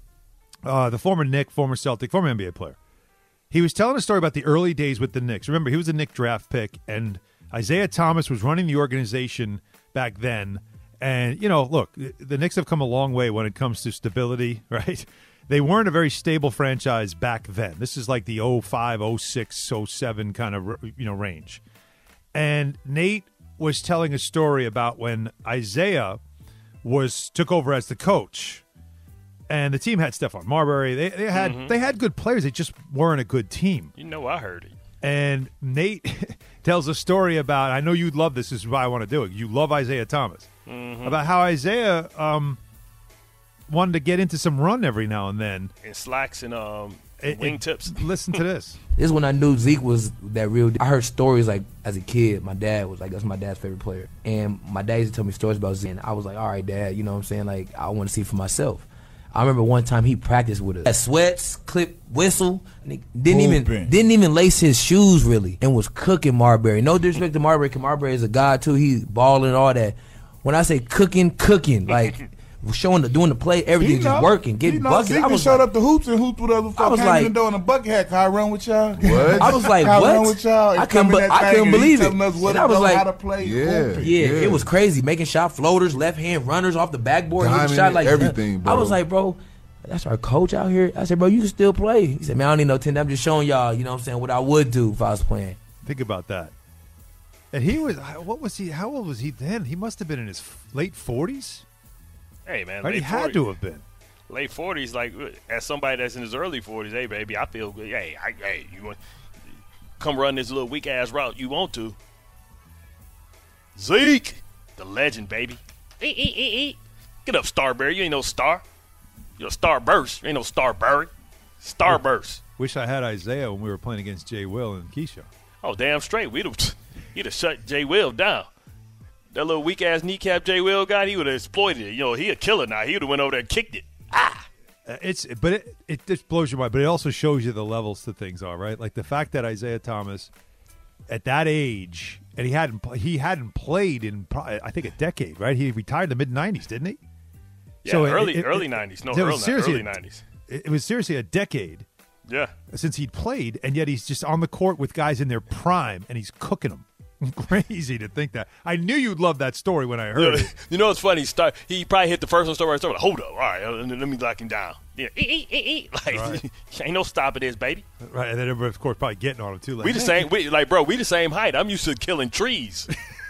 the former Knick, former Celtic, former NBA player. He was telling a story about the early days with the Knicks. Remember, he was a Knick draft pick, and Isaiah Thomas was running the organization back then. And, look, the Knicks have come a long way when it comes to stability, right? They weren't a very stable franchise back then. This is like the 05, 06, 07 kind of, range. And Nate was telling a story about when Isaiah took over as the coach, and the team had Stephon Marbury. They had good players. They just weren't a good team. You know, I heard it. And Nate tells a story about, I know you'd love this. This is why I want to do it. You love Isaiah Thomas. About how Isaiah wanted to get into some run every now and then. And slacks and wingtips. Listen to this. This is when I knew Zeke was that real. I heard stories like as a kid. My dad was like, that's my dad's favorite player. And my dad used to tell me stories about Zeke. And I was like, all right, Dad, you know what I'm saying? Like, I want to see for myself. I remember one time he practiced with us. Had sweats, clip, whistle. Didn't even lace his shoes really, and was cooking Marbury. No disrespect to Marbury, because Marbury is a god too. He's balling and all that. When I say cooking, like doing the play, everything just working, getting buckets. I was showed up the hoops and hooped with other folks. I was like, in the door in a bucket hat. Can I run with y'all? What? I was like, what? Run with y'all? I couldn't believe it. And I was like, how to play. Yeah, it was crazy. Making shot floaters, left hand runners off the backboard, hitting shot like everything. Bro. I was like, bro, that's our coach out here. I said, bro, you can still play. He said, man, I don't need no 10. I'm just showing y'all, you know what I'm saying, what I would do if I was playing. Think about that. And he was, what was he, how old was he then? He must have been in his late 40s. Hey, man. Right? He had to have been. Late 40s, like, as somebody that's in his early 40s, hey, baby, I feel good. Hey, you want come run this little weak-ass route you want to. Zeke, the legend, baby. Get up, Starberry. You ain't no star. You're a Starburst. You ain't no Starberry. Starburst. Wish I had Isaiah when we were playing against Jay Will and Keyshawn. Oh, damn straight. He'd have shut Jay Will down. That little weak-ass kneecap Jay Will got, he would have exploited it. You know, he a killer now. He would have went over there and kicked it. It just blows your mind. But it also shows you the levels that things are, right? Like the fact that Isaiah Thomas, at that age, and he hadn't played in I think a decade, right? He retired in the mid-90s, didn't he? Yeah, so early 90s. No, early 90s. It was seriously a decade. Yeah. Since he'd played, and yet he's just on the court with guys in their prime, and he's cooking them. Crazy to think that. I knew you'd love that story when I heard it. You know what's funny? He probably hit the first one, started like, hold up. All right, let me lock him down. Yeah, like, right. Ain't no stopping this, baby. Right, and then everybody, of course, probably getting on him, too. Like, we the same. We the same height. I'm used to killing trees.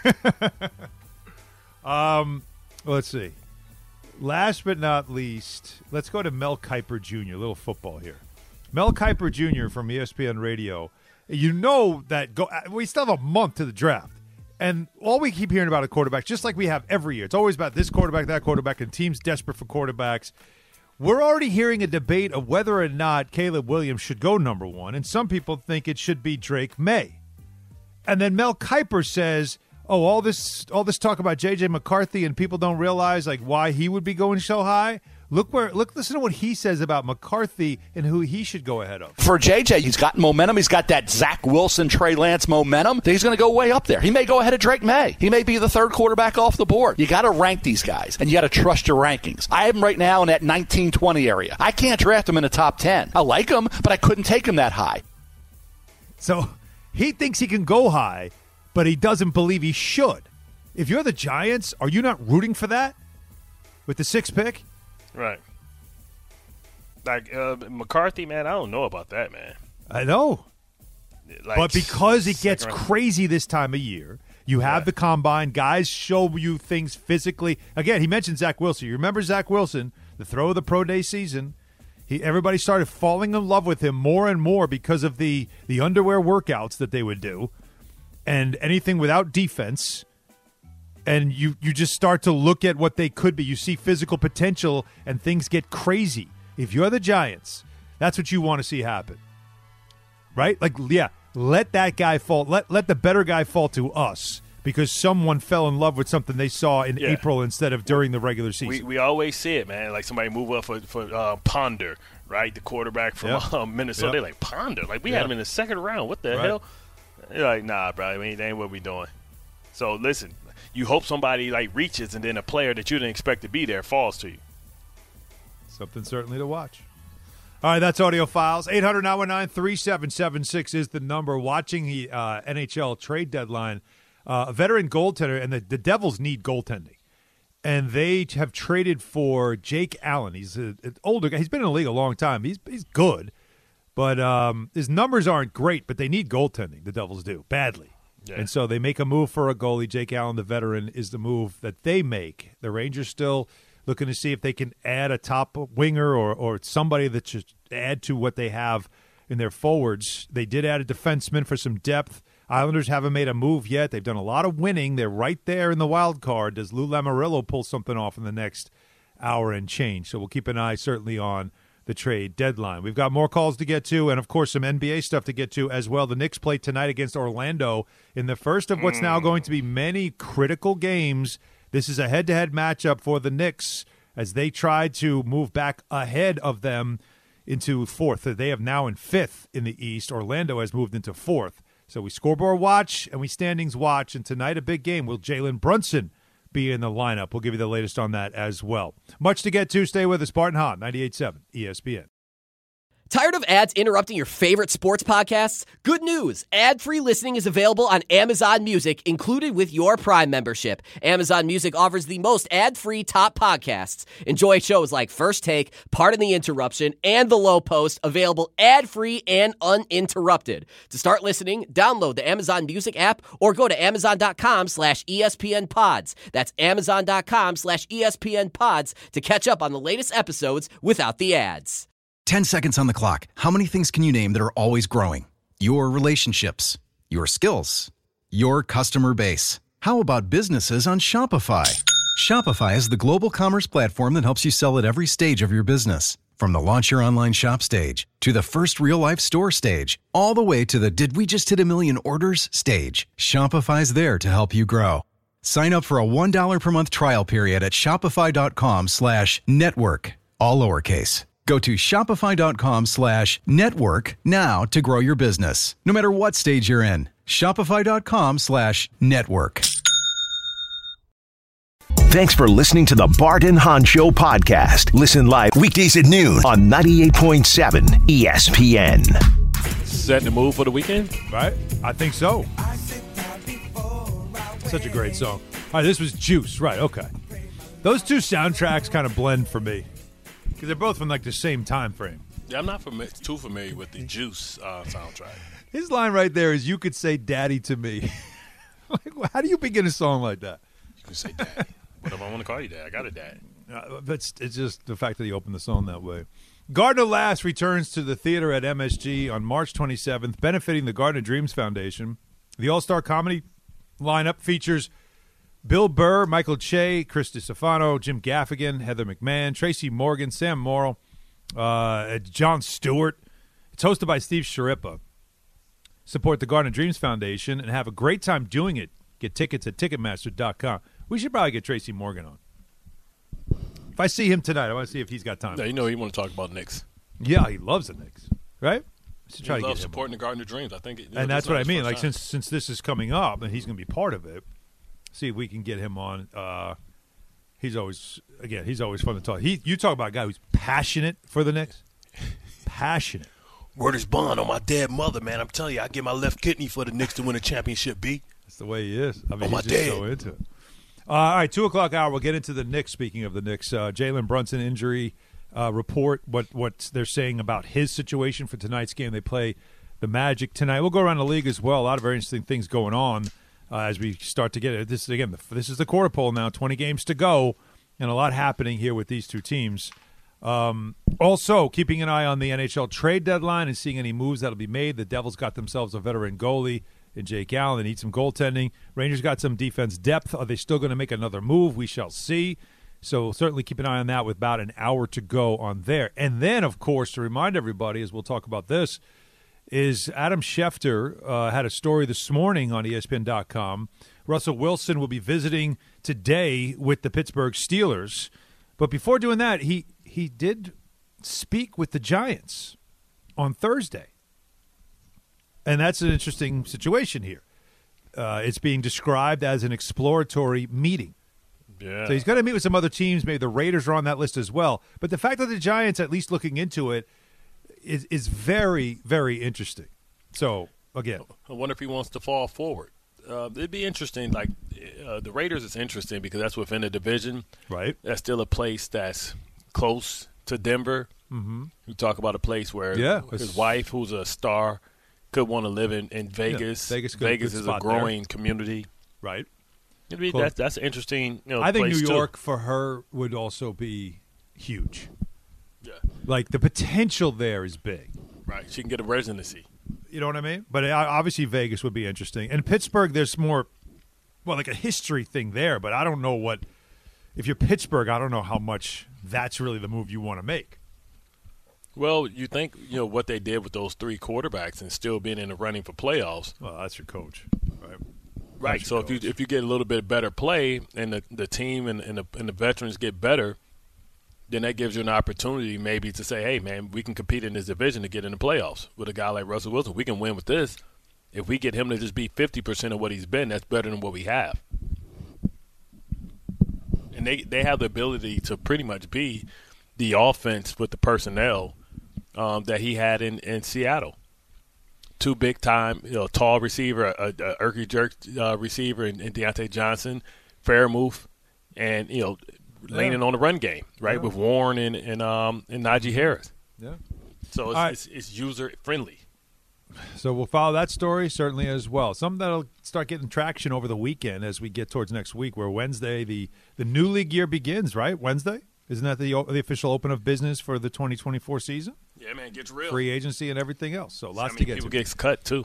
Let's see. Last but not least, let's go to Mel Kiper Jr., a little football here. Mel Kiper Jr. from ESPN Radio. You know that we still have a month to the draft. And all we keep hearing about a quarterback, just like we have every year, it's always about this quarterback, that quarterback, and teams desperate for quarterbacks. We're already hearing a debate of whether or not Caleb Williams should go number one, and some people think it should be Drake May. And then Mel Kiper says, oh, all this talk about J.J. McCarthy, and people don't realize like why he would be going so high. Listen to what he says about McCarthy and who he should go ahead of. For JJ, he's got momentum. He's got that Zach Wilson, Trey Lance momentum. He's going to go way up there. He may go ahead of Drake May. He may be the third quarterback off the board. You got to rank these guys, and you got to trust your rankings. I have him right now in that 19-20 area. I can't draft him in the top 10. I like him, but I couldn't take him that high. So he thinks he can go high, but he doesn't believe he should. If you're the Giants, are you not rooting for that with the 6th pick? Right. Like McCarthy, man, I don't know about that, man. I know. Like, but because it gets crazy this time of year, you have the combine. Guys show you things physically. Again, he mentioned Zach Wilson. You remember Zach Wilson, the throw of the pro day season. Everybody started falling in love with him more and more because of the underwear workouts that they would do and anything without defense. And you just start to look at what they could be. You see physical potential, and things get crazy. If you're the Giants, that's what you want to see happen. Right? Like, yeah, let that guy fall. Let the better guy fall to us because someone fell in love with something they saw in April instead of during the regular season. We always see it, man. Like somebody move up for Ponder, right? The quarterback from Minnesota. They're like, Ponder? Like, we had him in the second round. What the hell? You're like, nah, bro. I mean, that ain't what we doing. So, listen. You hope somebody like reaches and then a player that you didn't expect to be there falls to you. Something certainly to watch. All right, that's Audio Files. 800-919-3776 is the number. Watching the NHL trade deadline, a veteran goaltender, and the Devils need goaltending. And they have traded for Jake Allen. He's an older guy. He's been in the league a long time. He's good, but his numbers aren't great, but they need goaltending, the Devils do, badly. Yeah. And so they make a move for a goalie. Jake Allen, the veteran, is the move that they make. The Rangers still looking to see if they can add a top winger or somebody that should add to what they have in their forwards. They did add a defenseman for some depth. Islanders haven't made a move yet. They've done a lot of winning. They're right there in the wild card. Does Lou Lamoriello pull something off in the next hour and change? So we'll keep an eye certainly on the trade deadline. We've got more calls to get to and, of course, some NBA stuff to get to as well. The Knicks play tonight against Orlando in the first of what's now going to be many critical games. This is a head-to-head matchup for the Knicks as they try to move back ahead of them into fourth. They have now in fifth in the East. Orlando has moved into fourth. So we scoreboard watch and we standings watch. And tonight a big game. Will Jalen Brunson be in the lineup? We'll give you the latest on that as well. Much to get to. Stay with us. Spartan Hahn, 98.7 ESPN. Tired of ads interrupting your favorite sports podcasts? Good news. Ad-free listening is available on Amazon Music, included with your Prime membership. Amazon Music offers the most ad-free top podcasts. Enjoy shows like First Take, Pardon the Interruption, and The Low Post, available ad-free and uninterrupted. To start listening, download the Amazon Music app or go to Amazon.com/ESPN Pods. That's Amazon.com/ESPN Pods to catch up on the latest episodes without the ads. 10 seconds on the clock. How many things can you name that are always growing? Your relationships, your skills, your customer base. How about businesses on Shopify? Shopify is the global commerce platform that helps you sell at every stage of your business. From the launch your online shop stage, to the first real-life store stage, all the way to the did we just hit a million orders stage. Shopify's there to help you grow. Sign up for a $1 per month trial period at shopify.com/network, all lowercase. Go to shopify.com/network now to grow your business. No matter what stage you're in, shopify.com/network. Thanks for listening to the Bart and Hahn Show podcast. Listen live weekdays at noon on 98.7 ESPN. Setting the mood for the weekend? Right? I think so. Such a great song. All right, this was Juice. Right, okay. Those two soundtracks kind of blend for me. Because they're both from like the same time frame. Yeah, I'm not too familiar with the Juice soundtrack. His line right there is, "You could say daddy to me." Like, how do you begin a song like that? You can say daddy. Whatever I want to call you, dad. I got a dad. But it's just the fact that he opened the song that way. Gardner Lass returns to the theater at MSG on March 27th, benefiting the Gardner Dreams Foundation. The All-Star Comedy lineup features Bill Burr, Michael Che, Chris DiStefano, Jim Gaffigan, Heather McMahon, Tracy Morgan, Sam Morrill, Jon Stewart. It's hosted by Steve Sciarippa. Support the Gardner Dreams Foundation and have a great time doing it. Get tickets at Ticketmaster.com. We should probably get Tracy Morgan on. If I see him tonight, I want to see if he's got time. Yeah, you know he want to talk about Knicks. Yeah, he loves the Knicks, right? He loves supporting the Gardner Dreams. I think, and that's what I mean. Like since this is coming up and he's going to be part of it. See if we can get him on. He's always fun to talk. You talk about a guy who's passionate for the Knicks. Passionate. Word is bond on my dead mother, man. I'm telling you, I give my left kidney for the Knicks to win a championship, B. That's the way he is. I mean, he's just so into it. All right, 2 o'clock hour. We'll get into the Knicks. Speaking of the Knicks, Jalen Brunson injury report, what they're saying about his situation for tonight's game. They play the Magic tonight. We'll go around the league as well. A lot of very interesting things going on. As we start to get it. This is the quarter pole now, 20 games to go, and a lot happening here with these two teams. Also, keeping an eye on the NHL trade deadline and seeing any moves that will be made. The Devils got themselves a veteran goalie in Jake Allen. They need some goaltending. Rangers got some defense depth. Are they still going to make another move? We shall see. So certainly keep an eye on that with about an hour to go on there. And then, of course, to remind everybody, as we'll talk about this, is Adam Schefter had a story this morning on ESPN.com. Russell Wilson will be visiting today with the Pittsburgh Steelers. But before doing that, he did speak with the Giants on Thursday. And that's an interesting situation here. It's being described as an exploratory meeting. Yeah. So he's going to meet with some other teams. Maybe the Raiders are on that list as well. But the fact that the Giants at least looking into it is very, very interesting. So, again. I wonder if he wants to fall forward. It'd be interesting. Like, the Raiders is interesting because that's within the division. Right. That's still a place that's close to Denver. Mm-hmm. You talk about a place where his wife, who's a star could want to live in Vegas. Yeah, Vegas is a growing community. Right. That's interesting. I think place New York too. for her would also be huge. Yeah. Like the potential there is big. Right. She can get a residency. You know what I mean? But obviously Vegas would be interesting. And Pittsburgh, there's more, like a history thing there. But I don't know if you're Pittsburgh, I don't know how much that's really the move you want to make. Well, you think, what they did with those 3 quarterbacks and still being in the running for playoffs. Well, that's your coach, right? Right. So if you get a little bit better play and the team and the veterans get better, then that gives you an opportunity maybe to say, hey, man, we can compete in this division to get in the playoffs with a guy like Russell Wilson. We can win with this. If we get him to just be 50% of what he's been, that's better than what we have. And they have the ability to pretty much be the offense with the personnel that he had in Seattle. 2 big-time, tall receiver, a Erky Jerk receiver in Deontay Johnson, Fairmouth, and, leaning on the run game, right, with Warren and Najee Harris. Yeah. So it's user-friendly. So we'll follow that story certainly as well. Something that'll start getting traction over the weekend as we get towards next week, where Wednesday the new league year begins, right? Wednesday? Isn't that the official open of business for the 2024 season? Yeah, man, it gets real. Free agency and everything else. So lots to get people to. Gets cut, too.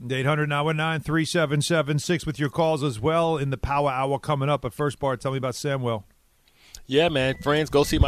800-919-3776 with your calls as well in the Power Hour coming up. But first, Bart, tell me about Samwell. Yeah, man. Friends, go see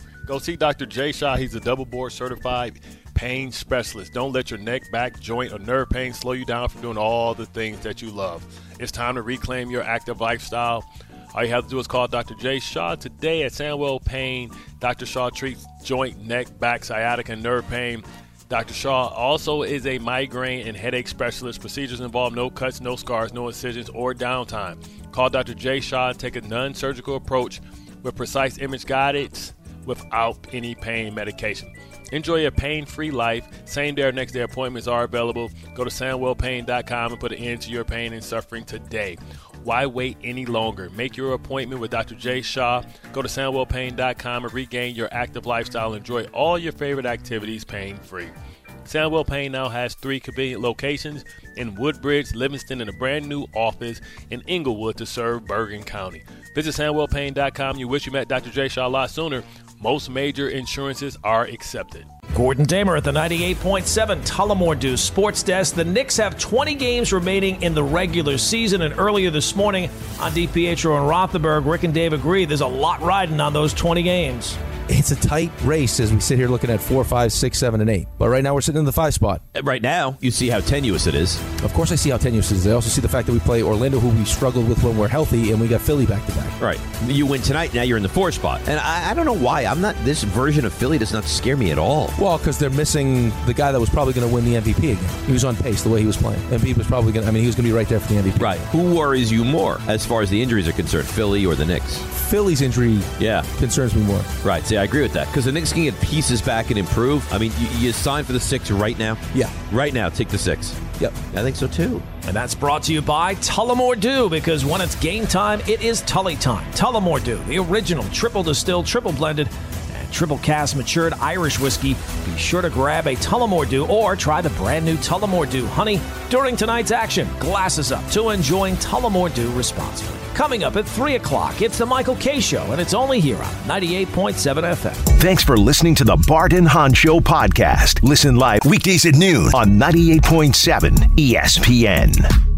Dr. Jay Shaw. He's a double board certified pain specialist. Don't let your neck, back, joint, or nerve pain slow you down from doing all the things that you love. It's time to reclaim your active lifestyle. All you have to do is call Dr. Jay Shaw today at Samwell Pain. Dr. Shaw treats joint, neck, back, sciatica, and nerve pain. Dr. Shaw also is a migraine and headache specialist. Procedures involve no cuts, no scars, no incisions, or downtime. Call Dr. Jay Shaw and take a non-surgical approach with precise image guidance without any pain medication. Enjoy a pain-free life. Same-day or next-day appointments are available. Go to SamwellPain.com and put an end to your pain and suffering today. Why wait any longer? Make your appointment with Dr. Jay Shaw. Go to SamwellPain.com and regain your active lifestyle. Enjoy all your favorite activities pain-free. Samwell Pain now has 3 convenient locations in Woodbridge, Livingston, and a brand new office in Inglewood to serve Bergen County. Visit SamwellPain.com. You wish you met Dr. Jay Shaw a lot sooner. Most major insurances are accepted. Gordon Damer at the 98.7 Tullamore Dew Sports Desk. The Knicks have 20 games remaining in the regular season, and earlier this morning on DiPietro and Rothenberg, Rick and Dave agree there's a lot riding on those 20 games. It's a tight race as we sit here looking at 4, 5, 6, 7, and 8. But right now we're sitting in the 5 spot. Right now, you see how tenuous it is. Of course I see how tenuous it is. I also see the fact that we play Orlando, who we struggled with when we're healthy, and we got Philly back-to-back. Right. You win tonight, now you're in the 4 spot. And I don't know why. This version of Philly does not scare me at all. Well, because they're missing the guy that was probably going to win the MVP again. He was on pace the way he was playing. MVP was probably going to, he was going to be right there for the MVP. Right. Who worries you more as far as the injuries are concerned, Philly or the Knicks? Philly's injury concerns me more. Right. See, I agree with that. Because the Knicks can get pieces back and improve. I mean, you sign for the 6 right now? Yeah. Right now, take the 6. Yep. I think so, too. And that's brought to you by Tullamore Dew, because when it's game time, it is Tully time. Tullamore Dew, the original triple distilled, triple blended, and triple cast matured Irish whiskey. Be sure to grab a Tullamore Dew or try the brand new Tullamore Dew Honey during tonight's action. Glasses up to enjoying Tullamore Dew responsibly. Coming up at 3 o'clock, it's the Michael K. Show, and it's only here on 98.7 FM. Thanks for listening to the Bart and Hahn Show podcast. Listen live weekdays at noon on 98.7 ESPN.